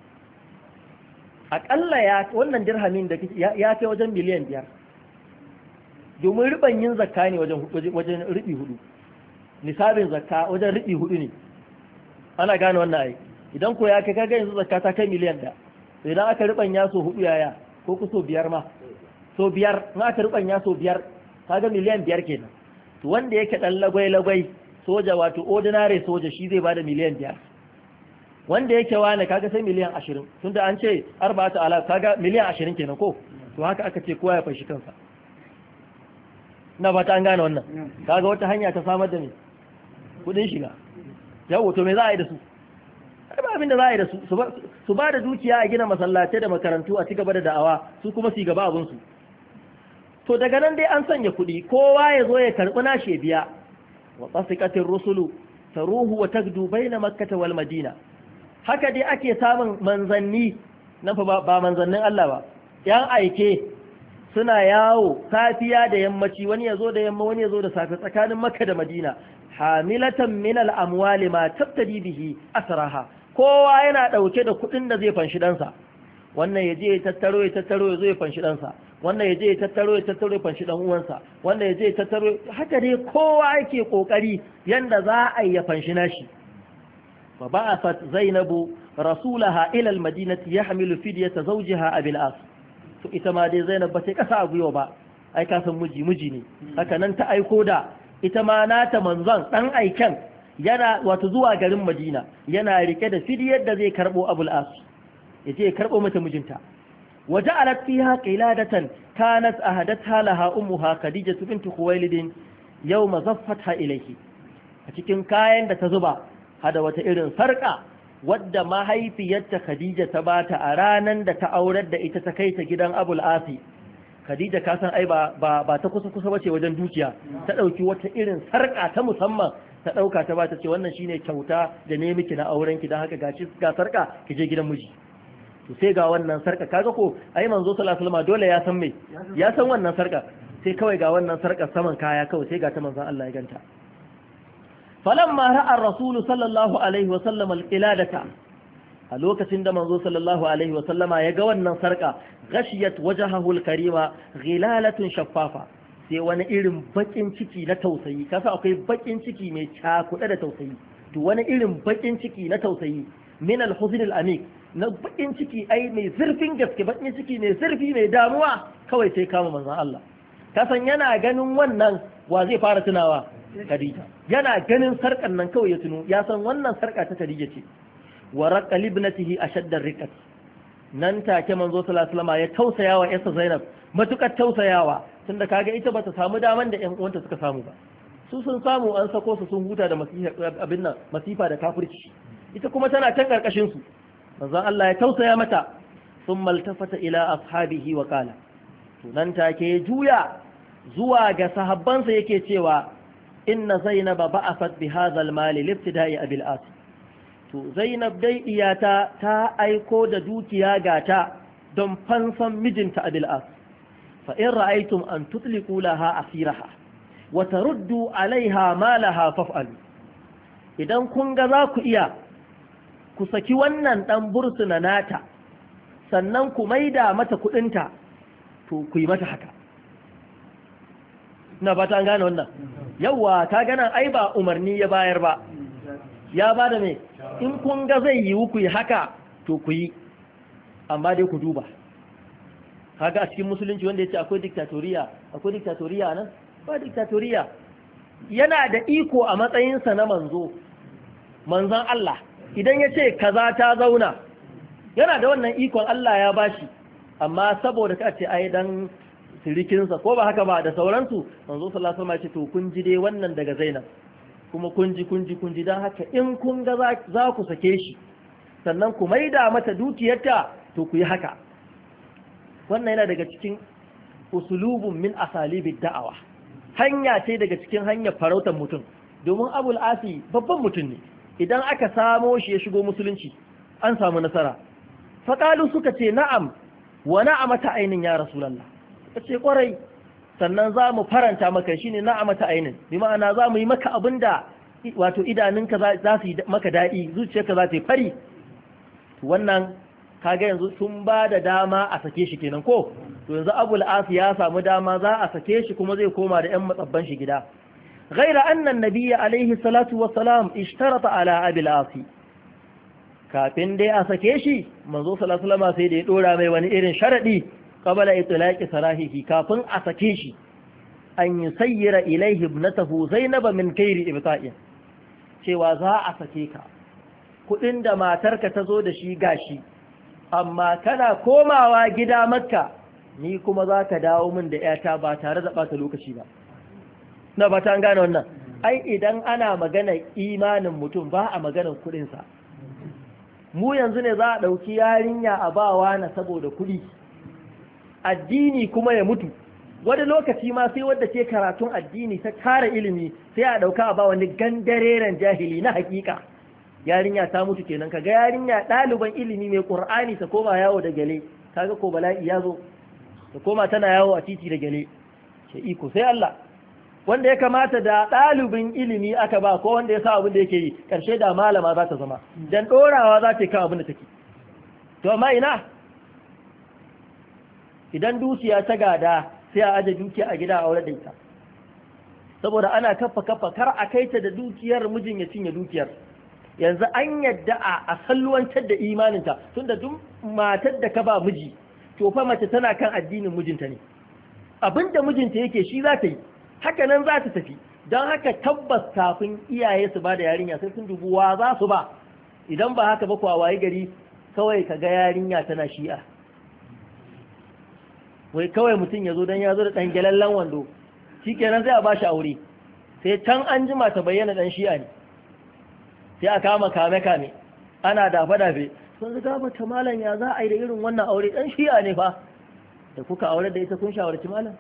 [SPEAKER 1] Aƙalla ya wannan dirhamin da ya kai wajen miliyan biyar. Domin riban yin zakka ne wajen riɓi hudu. Nisabin zakka wajen riɓi hudu ne. Ana gane wannan ai. Idan ko ya kai kaga yanzu zakka ta kai miliyan ɗaya. Idan aka riban ya so hudu yaya ko ku so biyar ma. So biyar, in aka riban ya so biyar kaga miliyan biyar kenan. To wanda yake ɗan lagwai-lagwai soja wato ordinary soja shi zai bada miliyan biyar. Wanda yake wane kaga sai miliyan ashirin, tunda an ce arba'atu alaf kaga miliyan ashirin kenan ko? To haka aka ce kowa ya fashi kansa. Na ba ta an gane wannan. Kaga wata hanya ta samar da me kudin shiga. Yawo to me za a yi da su? Ai ba abin da za a yi da su, su ba da dukiya a gina masallatai da makarantu a cigaba da da'awa, su kuma su gaba abin su. To daga nan dai an sanya kuɗi, kowa ya zo ya karɓi nashi biya. Wa tasiqatir rusulu taruhu wa tagdu baina makkah wal madina. Haka dai ake samun manzanni nan fa ba manzannin Allah ba, yan aike suna yawo safiya da yammaci, wani ya zo da yamma wani ya zo da safe tsakanin Makka da Madina, hamilatan min al-amwali ma tabtadi bihi asraha. Kowa yana dauke da kudin da zai fanshi dansa. Wannan yaje ya tattaro ya tattaro ya zo ya fanshi dansa, wannan yaje ya tattaro ya tattaro ya fanshi dan uwansa, wannan yaje ya tattaro. Haka dai kowa yake kokari yanda za a yi ya fanshi nashi. fa ba'athat zainabu rasulaha ila al-madinati yahmilu fidyata zawjiha abil as. To ita ma dai Zainab ba sai kasa a gwiwa ba, ai ka san miji miji ne. Haka nan ta aiko da ita ma nata manzon dan aiken yana wato zuwa garin Madina, yana rike da fidyar da zai karbo Abul As, yace ya karbo mata mijinta. Waja'alat fiha qiladatan kanat ahadatha laha ummuha Khadijah bint Khuwailid yawma zaffatha ilayhi. A cikin kayan da ta zuba hada wata irin sarka wadda mahaifiyarta Khadija ta bata a ranan da ta aurar da ita ta kai ta gidan Abul Asi. Khadija ka san ai ba ba ta kusa kusa bace wajen dukiya, ta dauki wata irin sarka ta musamman ta dauka ta bata ce wannan shine kyauta da ne miki na auren ki dan haka gashi ga sarka ki je gidan miji. To sai ga wannan sarka kaga ko ai manzo sallallahu alaihi wasallam dole ya san me ya san wannan sarka, sai kawai ga wannan sarka saman kaya kawai sai ga ta manzon Allah ya ganta. falamma ra'a ar-rasul sallallahu alaihi wasallam al-qiladata, a lokacin da manzo sallallahu alaihi wasallama ya ga wannan sarka ghashiyat wajhahu al-karima ghilalatun shaffafa, sai wani irin bakin ciki na tausayi, kasa akwai bakin ciki mai cakuɗe da tausayi, to wani irin bakin ciki na tausayi min al-huzn al-amik, na bakin ciki ai mai zurfin gaske, bakin ciki mai zurfi mai damuwa kawai sai kama manzon Allah. Kasan yana ganin wannan wa zai fara tunawa Khadija, yana ganin sarkan nan kawai ya tuno, ya san wannan sarka ta Khadija ce. wa raqa libnatihi ashadda ar-riqat, nan take manzo sallallahu alaihi wasallam ya tausayawa yarsa Zainab matukar tausayawa, tunda kaga ita bata samu daman da ƴan uwanta suka samu ba, su sun samu an sako su sun huta da masifa abin nan masifa da kafirci, ita kuma tana can karkashin su. manzon Allah ya tausaya mata, thumma altafata ila ashabihi wa qala, to nan take ya juya zuwa ga sahabbansa yake cewa inna zainaba ba'athat bi hadha al-mal li-ibtida'i abil as, to Zainab dai iyata ta aiko da dukiya gata don fansan mijinta Abil As, fa in ra'aytum an tutliqu laha asiraha wa taruddu alaiha malaha faf'alu, idan kun ga za ku iya ku saki wannan dan bursuna nata sannan ku maida mata kudinta, to ku yi mata haka. ina ba ta gane wannan, yawa ta gana ai ba umarni ya bayar ba, ya ba da mai in kun ga zai yi ku yi haka to ku yi, amma dai ku duba. Haka a cikin musulunci wanda ya ce akwai diktatoriya, akwai diktatoriya nan ba diktatoriya, yana da iko a matsayinsa na manzo, manzon Allah idan ya ce kaza ta zauna yana da wannan ikon, Allah ya bashi, amma saboda ka ce ai dan sirikinsa ko ba haka ba da sauransu, manzo sallallahu alaihi wasallam ya ce to kun ji dai wannan daga Zainab, kuma kunji kunji kunji don haka in kun ga za ku sake shi sannan ku maida mata dukiyarta to ku yi haka. Wannan yana daga cikin usulubun min asalibid da'awa, hanya ce daga cikin hanyar farautar mutum, domin Abul Asi babban mutum ne, idan aka samo shi ya shigo musulunci an samu nasara. Faƙalu suka ce na'am wa na'amata ainin ya Rasulallah, suka ce ƙwarai, sannan za mu faranta maka shi ne na'amata ainin, bi ma'ana za mu yi maka abin da wato idanunka za su yi maka daɗi, zuciyarka za ta yi fari. Wannan kaga yanzu sun ba da dama a sake shi kenan ko, to yanzu Abul As ya samu dama za a sake shi kuma zai koma da ƴan matsabban shi gida. ghaira anna nabiyya alaihi salatu wassalam ishtarata ala Abil As, kafin dai a sake shi manzo sallallahu alaihi wasallam sai da ya dora mai wani irin sharadi qabala itlaqi sarahihi, kafin a sake shi an yusayyira ilayhi ibnatahu Zainab min kairi ibta'in, cewa za a sake ka, kudin da matarka ta zo da shi gashi, amma kana komawa gida Makka ni kuma za ka dawo min da yata ba tare da bata lokaci ba. na ba ta gane wannan, ai idan ana magana imanin mutum ba a maganar kudinsa. Mu yanzu ne za a ɗauki yarinya a bawa na saboda kudi, addini kuma ya mutu, wani lokaci ma sai wadda ke karatun addini ta kara ilimi sai a ɗauka a ba wani gandareren jahili na hakika, yarinya ta mutu kenan. Kaga yarinya ɗaliban ilimi mai ƙur'ani ta koma yawo da gele, kaga ko bala'i ya zo, ta koma tana yawo a titi da gele, ce iko sai Allah. Wanda ya kamata da ɗalibin ilimi aka ba ko wanda ya sa abin da yake yi, ƙarshe da malama za ta zama, dan ɗorawa za ta yi kan abin da take. To amma ina idan dukiya ta gada sai a aje dukiya a gida a aure da ita, saboda ana kafa kafa kar a kai ta da dukiyar mijin ya cinye dukiyar. Yanzu an yadda a salluwantar da imaninta, tunda duk matar da ka ba miji to fa mace tana kan addinin mijinta ne, abinda mijinta yake shi za ta yi, haka nan za ta tafi. Don haka tabbas kafin iyaye su ba da yarinya sai sun dubu wa za su ba, idan ba haka ba kuwa waye gari kawai ka ga yarinya tana shi'a, wai kawai mutum ya zo don ya zo da ɗan gyalallen wando shi kenan sai a ba shi aure, sai can an jima ta bayyana ɗan shi'a ne, sai a kama kame-kame ana dafe-dafe sun riga mata malam ya za a yi da irin wannan aure ɗan shi'a ne fa da kuka aure da ita kun shawarci malam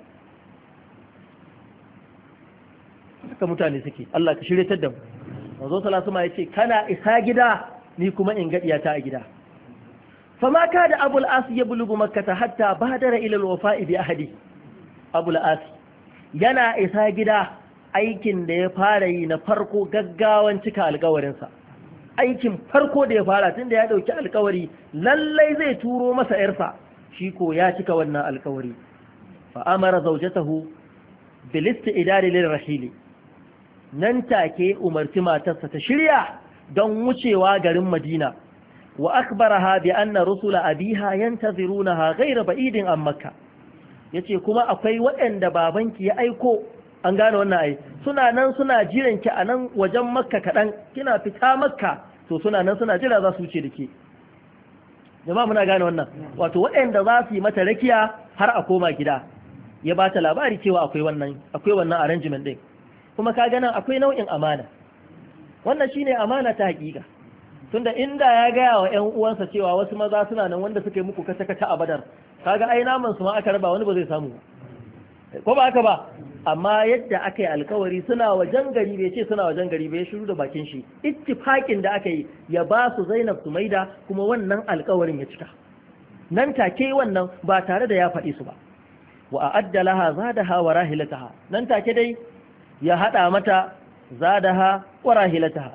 [SPEAKER 1] haka mutane suke Allah ka shiryatar da mu manzo sallallahu alaihi yace kana isa gida ni kuma in gadiya ta a gida fama kada abul as ya bulugu makkata hatta badara ila alwafa'i bi ahadi abul as yana isa gida aikin da ya fara yi na farko gaggawan cika alƙawarin sa aikin farko da ya fara tunda ya dauki alƙawari lallai zai turo masa yarsa shi ko ya cika wannan alƙawari fa amara zawjatahu bil istidari lil rahili nan take umarci matarsa ta shirya don wucewa garin Madina wa akbaraha bi anna rusula abiha yantazirunaha ghayra ba'idin an makka yace kuma akwai waɗanda babanki ya aiko an gane wannan ai suna nan suna jiran ki a nan wajen makka kadan kina fita makka to suna nan suna jira za su wuce dake jama'a muna gane wannan wato waɗanda za su yi mata rakiya har a koma gida ya ba ta labari cewa akwai wannan akwai wannan arrangement din kuma ka ganin akwai nau'in amana wannan shine amana ta hakika tunda inda ya gaya wa ƴan uwansa cewa wasu maza suna nan wanda suka yi muku kace kace a Badar kaga ai naman su ma aka raba wani ba zai samu ko ba haka ba amma yadda aka yi alkawari suna wajen gari bai ce suna wajen gari bai shiru da bakin shi ittifaqin da aka yi ya ba su Zainab Sumaida kuma wannan alkawarin ya cika nan take wannan ba tare da ya faɗi su ba wa a'adda laha zadaha wa rahilataha nan take dai ya hada mata zadaha wa rahilataha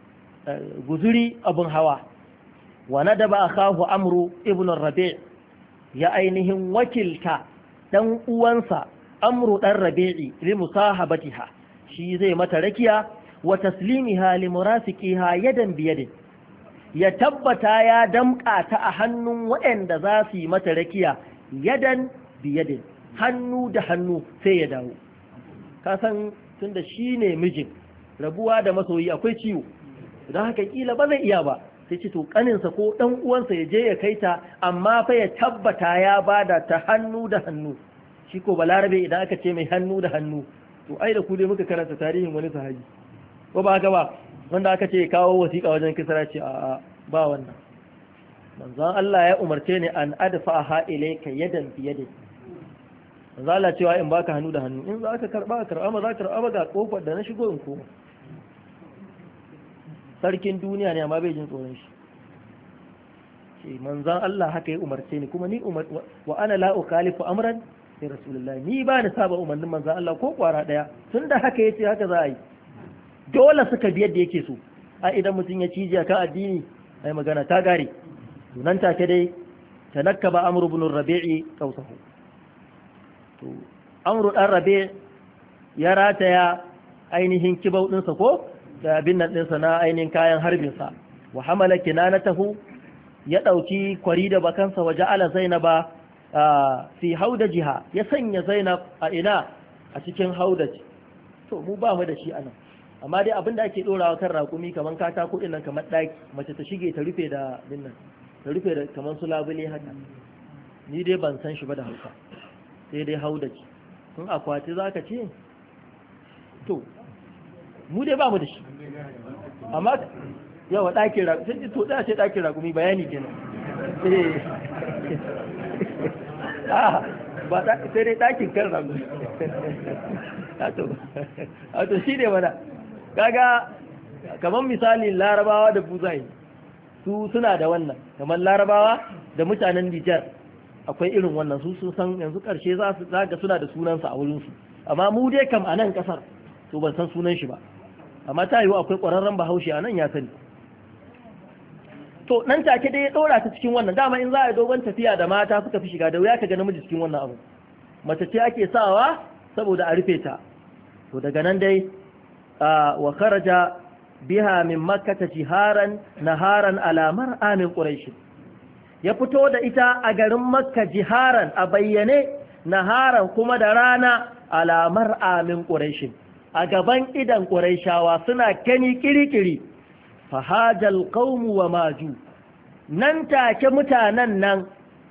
[SPEAKER 1] guzuri abun hawa wa nadaba akahu amru ibn rabi' ya ainihin wakilta dan uwansa amru dan rabi'i li musahabatiha shi zai mata rakiya wa taslimiha li murasiqiha yadan biyadin ya tabbata ya damka ta a hannun waɗanda za su yi mata rakiya yadan biyadin hannu da hannu sai ya dawo ka san tunda shi ne mijin rabuwa da masoyi akwai ciwo don haka kila ba zai iya ba sai ce to kaninsa ko dan uwansa ya je ya kai ta amma fa ya tabbata ya bada ta hannu da hannu shi ko balarabe idan aka ce mai hannu da hannu to ai da ku dai muka karanta tarihin wani sahabi ko ba haka ba wanda aka ce kawo wasiƙa wajen kisra ce a ba wannan manzon Allah ya umarce ni an adfa'aha ilayka yadan bi yadin manzon Allah cewa in baka hannu da hannu in za ka karba karba ma za ka karba ga kofar da na shigo in koma sarkin duniya ne amma bai jin tsoron shi ce manzon Allah haka ya umarce ni kuma ni umar wa ana la ukhalifu amran sai rasulullahi ni ba ni saba umarnin manzon Allah ko kwara daya tunda haka yace haka za a yi dole suka bi yadda yake so a idan mutum ya cije kan addini ai magana ta gare to nan take dai tanakkaba amru ibn rabi'i qawsahu to amru dan rabi' ya rataya ainihin kibau dinsa ko da abin nan dinsa na ainihin kayan harbin sa wa hamala kinanatahu ya dauki kwari da bakansa waje ala zainaba fi haudajiha ya sanya zainab a ina a cikin haudaji to mu ba mu da shi anan amma dai abinda ake dorawa kan rakumi kaman katako din nan kamar daki mace ta shige ta rufe da dinnan ta rufe da kaman su labule haka ni dai ban san shi ba da Hausa sai dai haudaji kun akwati zaka ce to mu dai ba mu da shi amma yawa dakin rakumi sai to da ce dakin rakumi bayani kenan eh ah ba sai dai dakin kan rakumi a to shi ne mana kaga kamar misalin larabawa da buzai su suna da wannan kamar larabawa da mutanen Nijar akwai irin wannan su sun san yanzu karshe za su zaga suna da sunansa a wurinsu amma mu dai kam a nan kasar to ban san sunan shi ba amma ta yiwu akwai ƙwararren bahaushe a nan ya sani to nan take dai ya ɗora ta cikin wannan dama in za a yi dogon tafiya da mata suka fi shiga da wuya ka ga namiji cikin wannan abu mace ce ake sawa saboda a rufe ta to daga nan dai wa kharaja biha min makkah jiharan naharan ala mar'a min quraish ya fito da ita a garin makka jiharan a bayyane naharan kuma da rana ala mar'a min quraish a gaban idan quraishawa suna kani kirikiri fa hajal qaum wa maju nan take mutanen nan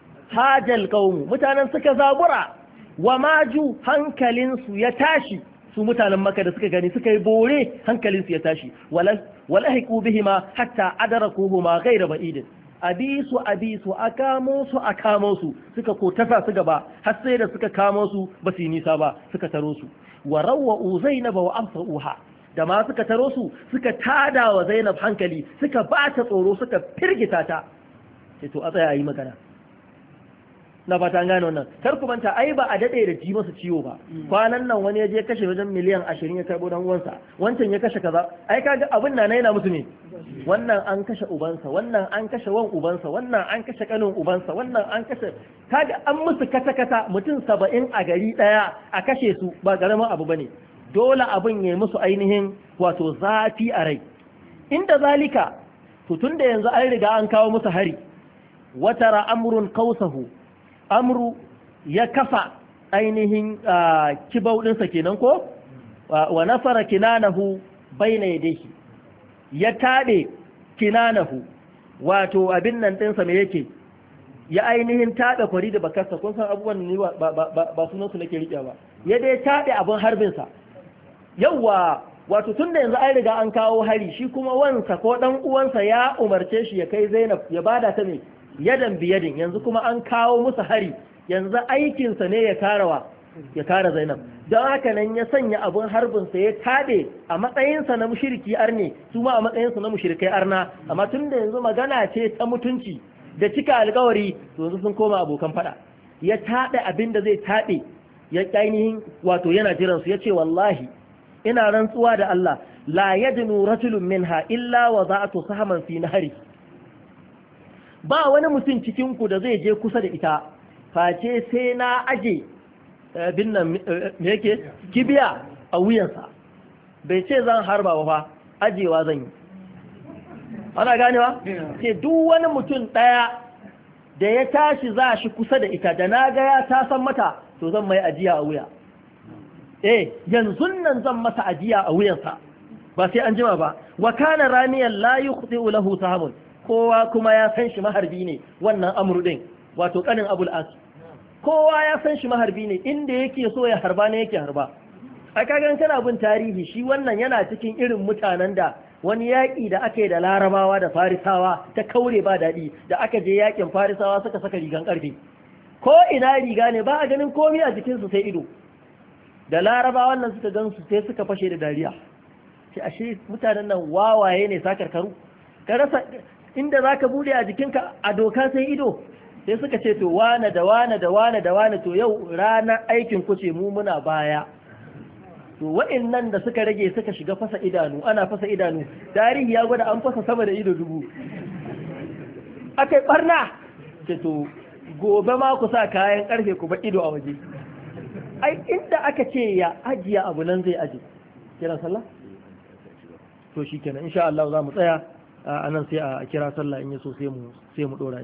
[SPEAKER 1] hajal qaum mutanen suka zabura wa maju hankalinsu ya tashi su mutanen Makka da suka gani suka yi bore hankalinsu ya tashi wala walahiqu bihima hatta adrakuhuma ghayra ba'idin abisu abisu akamo su akamo su suka ko tafa su gaba har sai da suka kamo su ba su yi nisa ba suka taro su wa rawwa Zainab wa amsauha da ma suka taro su suka tada wa Zainab hankali suka ba ta tsoro suka firgita ta sai to a tsaya yi magana na fata gane wannan kar ku manta ai ba a dade da ji masa ciwo ba kwanan nan wani ya je kashe wajen miliyan ashirin ya karbo dan uwansa wancan ya kashe kaza ai kaga abin nan yana musu ne wannan an kashe ubansa wannan an kashe wan ubansa wannan an kashe kanin ubansa wannan an kashe kaga an musu kata kata mutum saba'in a gari daya a kashe su ba garamin abu bane dole abin yayi musu ainihin wato zafi a rai inda zalika to tunda yanzu an riga an kawo musu hari watara amrun qausahu amru ya kafa ainihin kibau ɗinsa kenan ko wa nasara kinanahu bayna yadayhi ya taɗe kinanahu wato abin nan ɗinsa me yake ya ainihin taɗe kwari da bakarsa kun san abubuwan ne ba sunansu nake riƙe ba ya dai taɗe abin harbinsa yawwa wato tun da yanzu an riga an kawo hari shi kuma wansa ko ɗan uwansa ya umarce shi ya kai Zainab ya bada ta me yadan biyadin yanzu kuma an kawo musu hari yanzu aikinsa ne ya karawa ya kara Zainab don haka nan ya sanya abun harbinsa ya tade a matsayinsa na mushriki arne su ma a matsayinsa na mushrikai arna amma tun da yanzu magana ce ta mutunci da cika alkawari to yanzu sun koma abokan fada ya tade abin da zai tade ya ainihin wato yana jiran su yace wallahi ina rantsuwa da Allah la yadnu rajulun minha illa wada'tu sahman fi nahri ba wani mutum cikinku da zai je kusa da ita face sai na aje bin nan me yake kibiya a wuyansa bai ce zan harba ba fa ajewa zan yi ana ganewa ce duk wani mutum daya da ya tashi za shi kusa da ita da na ga ya ta san mata to zan mai ajiya a wuya eh yanzu nan zan masa ajiya a wuyansa ba sai an jima ba wa kana ramiyan la yukhdi'u lahu sahamun kowa kuma ya san shi maharbi ne wannan amru din wato kanin abul as kowa ya san shi maharbi ne inda yake so ya harba ne yake harba a kagan kana bin tarihi shi wannan yana cikin irin mutanen da wani yaƙi da aka yi da larabawa da farisawa ta kaure ba daɗi da aka je yaƙin farisawa suka saka rigan ƙarfe ko ina riga ne ba a ganin komi a jikinsu sai ido da larabawan nan suka gansu sai suka fashe da dariya sai ashe mutanen nan wawaye ne sakarkaru ka rasa inda za ka bude a jikinka a doka sai ido sai suka ce to wane da wane da wane da wane to yau ranar aikin ku ce mu muna baya to wa'annan da suka rage suka shiga fasa idanu ana fasa idanu tarihi ya gwada an fasa sama da ido dubu akai barna ce to gobe ma ku sa kayan karfe ku ba ido a waje ai inda aka ce ya ajiya abu nan zai aje kiran sallah to shikenan insha Allah za mu tsaya a nan sai a kira sallah in yaso sai mu sai mu dora